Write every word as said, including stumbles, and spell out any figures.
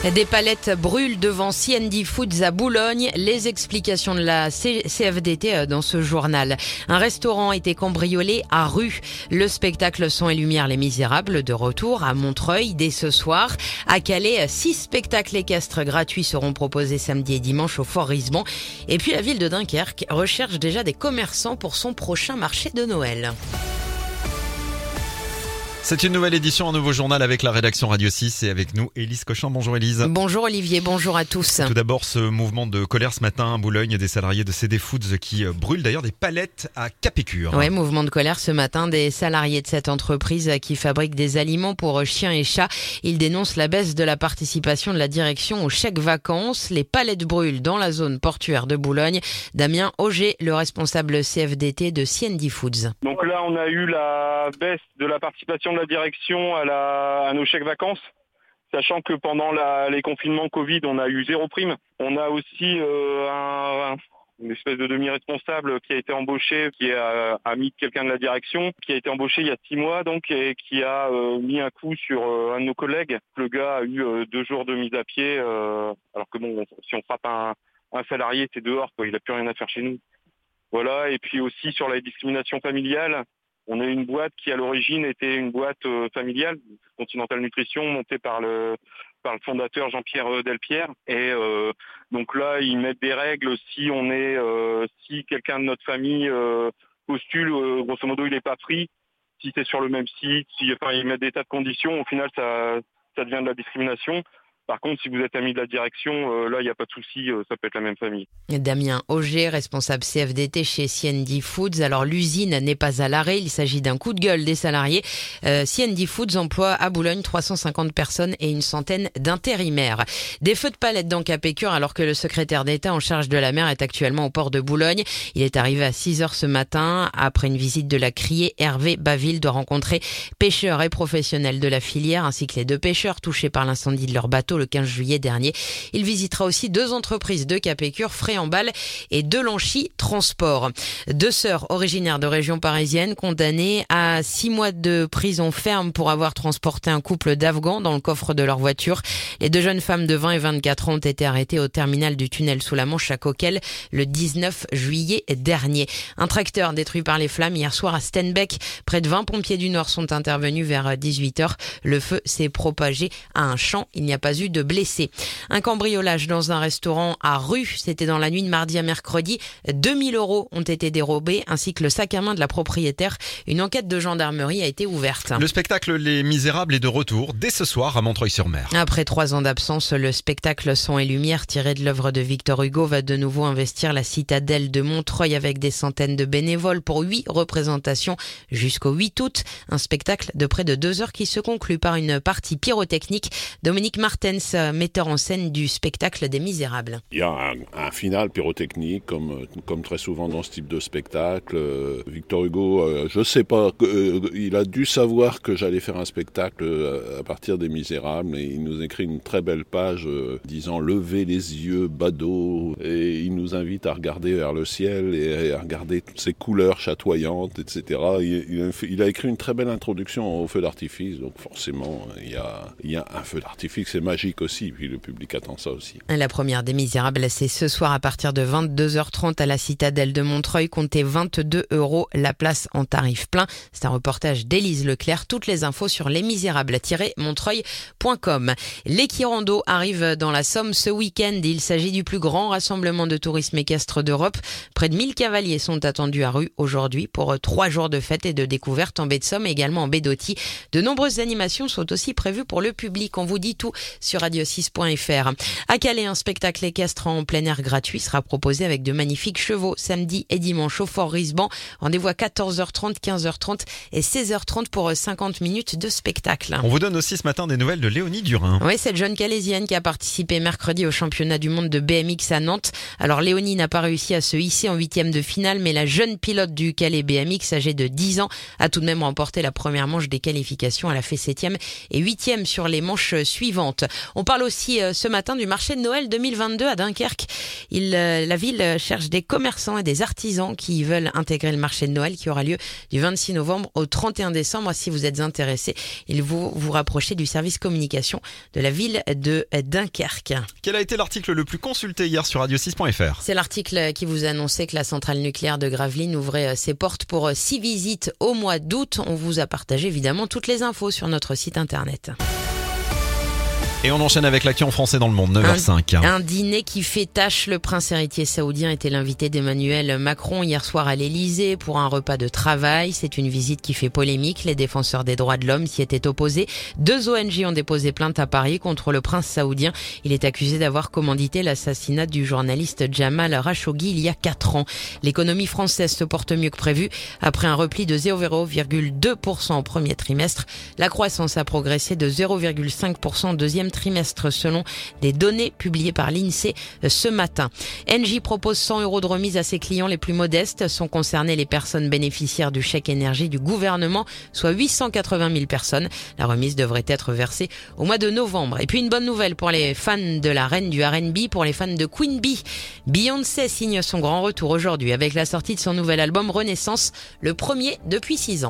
Des palettes brûlent devant C and D Foods à Boulogne. Les explications de la C F D T dans ce journal. Un restaurant a été cambriolé à Rue. Le spectacle Son et Lumière Les Misérables de retour à Montreuil dès ce soir. À Calais, six spectacles équestres gratuits seront proposés samedi et dimanche au Fort Risbon. Et puis la ville de Dunkerque recherche déjà des commerçants pour son prochain marché de Noël. C'est une nouvelle édition, un nouveau journal avec la rédaction Radio six et avec nous Élise Cochon. Bonjour Élise. Bonjour Olivier, bonjour à tous. Tout d'abord, ce mouvement de colère ce matin à Boulogne, des salariés de C and D Foods qui brûlent d'ailleurs des palettes à Capécure. Oui, mouvement de colère ce matin des salariés de cette entreprise qui fabrique des aliments pour chiens et chats. Ils dénoncent la baisse de la participation de la direction au chèque vacances. Les palettes brûlent dans la zone portuaire de Boulogne. Damien Auger, le responsable C F D T de C and D Foods. Donc là, on a eu la baisse de la participation de la direction à, la, à nos chèques vacances, sachant que pendant la, les confinements Covid, on a eu zéro prime. On a aussi euh, un, une espèce de demi-responsable qui a été embauché, qui a ami quelqu'un de la direction, qui a été embauché il y a six mois donc, et qui a euh, mis un coup sur euh, un de nos collègues. Le gars a eu euh, deux jours de mise à pied, euh, alors que bon, si on frappe un, un salarié, c'est dehors, quoi, il n'a plus rien à faire chez nous. Voilà, et puis aussi sur la discrimination familiale. On a une boîte qui, à l'origine, était une boîte euh, familiale, Continental Nutrition, montée par le par le fondateur Jean-Pierre Delpierre. Et euh, donc là, ils mettent des règles. Si on est, euh, si quelqu'un de notre famille euh, postule, euh, grosso modo, il n'est pas pris. Si c'est sur le même site, si, enfin, ils mettent des tas de conditions. Au final, ça, ça devient de la discrimination. Par contre, si vous êtes ami de la direction, euh, là, il n'y a pas de souci, euh, ça peut être la même famille. Damien Auger, responsable C F D T chez C and D Foods. Alors, l'usine n'est pas à l'arrêt, il s'agit d'un coup de gueule des salariés. Euh, C and D Foods emploie à Boulogne trois cent cinquante personnes et une centaine d'intérimaires. Des feux de palette dans Capécure alors que le secrétaire d'État en charge de la mer est actuellement au port de Boulogne. Il est arrivé à six heures ce matin. Après une visite de la criée, Hervé Baville doit rencontrer pêcheurs et professionnels de la filière ainsi que les deux pêcheurs touchés par l'incendie de leur bateau le quinze juillet dernier. Il visitera aussi deux entreprises de Capécure, Fréambal et Delanchi Transport. Deux sœurs originaires de région parisienne condamnées à six mois de prison ferme pour avoir transporté un couple d'Afghans dans le coffre de leur voiture. Les deux jeunes femmes de vingt et vingt-quatre ans ont été arrêtées au terminal du tunnel sous la Manche à Coquelles le dix-neuf juillet dernier. Un tracteur détruit par les flammes hier soir à Stenbeck. Près de vingt pompiers du Nord sont intervenus vers dix-huit heures. Le feu s'est propagé à un champ. Il n'y a pas eu de blessés. Un cambriolage dans un restaurant à Rue. C'était dans la nuit de mardi à mercredi. deux mille euros ont été dérobés ainsi que le sac à main de la propriétaire. Une enquête de gendarmerie a été ouverte. Le spectacle Les Misérables est de retour dès ce soir à Montreuil-sur-Mer. Après trois ans d'absence, le spectacle Son et Lumière tiré de l'œuvre de Victor Hugo va de nouveau investir la citadelle de Montreuil avec des centaines de bénévoles pour huit représentations jusqu'au huit août. Un spectacle de près de deux heures qui se conclut par une partie pyrotechnique. Dominique Martens, metteur en scène du spectacle des Misérables. Il y a un, un final pyrotechnique comme, comme très souvent dans ce type de spectacle. Euh, Victor Hugo, euh, je sais pas, euh, il a dû savoir que j'allais faire un spectacle euh, à partir des Misérables et il nous écrit une très belle page euh, disant « Levez les yeux, badaud » et il nous invite à regarder vers le ciel et à regarder toutes ces couleurs chatoyantes, et cetera. Il, il, a, il a écrit une très belle introduction au feu d'artifice, donc forcément il y a, il y a un feu d'artifice, c'est magique aussi, puis le public attend ça aussi. La première des Misérables, c'est ce soir à partir de vingt-deux heures trente à la citadelle de Montreuil. Comptez vingt-deux euros la place en tarif plein. C'est un reportage d'Élise Leclerc. Toutes les infos sur lesmisérables tiret montreuil point com. L'Equirando arrive dans la Somme ce week-end. Il s'agit du plus grand rassemblement de tourisme équestre d'Europe. Près de mille cavaliers sont attendus à Rue aujourd'hui pour trois jours de fête et de découverte en baie de Somme et également en baie d'Authie. De nombreuses animations sont aussi prévues pour le public. On vous dit tout sur radio six point f r. À Calais, un spectacle équestre en plein air gratuit sera proposé avec de magnifiques chevaux samedi et dimanche au Fort Risbon. Rendez-vous à quatorze heures trente, quinze heures trente et seize heures trente pour cinquante minutes de spectacle. On vous donne aussi ce matin des nouvelles de Léonie Durin. Oui, cette jeune Calaisienne qui a participé mercredi au championnat du monde de B M X à Nantes. Alors Léonie n'a pas réussi à se hisser en huitième de finale, mais la jeune pilote du Calais B M X âgée de dix ans a tout de même remporté la première manche des qualifications. Elle a fait septième et huitième sur les manches suivantes. On parle aussi euh, ce matin du marché de Noël deux mille vingt-deux à Dunkerque. Il, euh, la ville cherche des commerçants et des artisans qui veulent intégrer le marché de Noël qui aura lieu du vingt-six novembre au trente et un décembre. Si vous êtes intéressé, il vous vous rapprochez du service communication de la ville de Dunkerque. Quel a été l'article le plus consulté hier sur radio six point f r? C'est l'article qui vous annonçait que la centrale nucléaire de Gravelines ouvrait ses portes pour six visites au mois d'août. On vous a partagé évidemment toutes les infos sur notre site internet. Et on enchaîne avec l'actu en français dans le monde, neuf heures cinq. Un, un dîner qui fait tâche. Le prince héritier saoudien était l'invité d'Emmanuel Macron hier soir à l'Elysée pour un repas de travail. C'est une visite qui fait polémique. Les défenseurs des droits de l'homme s'y étaient opposés. Deux O N G ont déposé plainte à Paris contre le prince saoudien. Il est accusé d'avoir commandité l'assassinat du journaliste Jamal Khashoggi il y a quatre ans. L'économie française se porte mieux que prévu. Après un repli de zéro virgule deux pour cent au premier trimestre, la croissance a progressé de zéro virgule cinq pour cent au deuxième trimestre selon des données publiées par l'INSEE ce matin. Engie propose cent euros de remise à ses clients les plus modestes. Sont concernées les personnes bénéficiaires du chèque énergie du gouvernement, soit huit cent quatre-vingt mille personnes. La remise devrait être versée au mois de novembre. Et puis une bonne nouvelle pour les fans de la reine du R and B, pour les fans de Queen Bee. Beyoncé signe son grand retour aujourd'hui avec la sortie de son nouvel album Renaissance, le premier depuis six ans.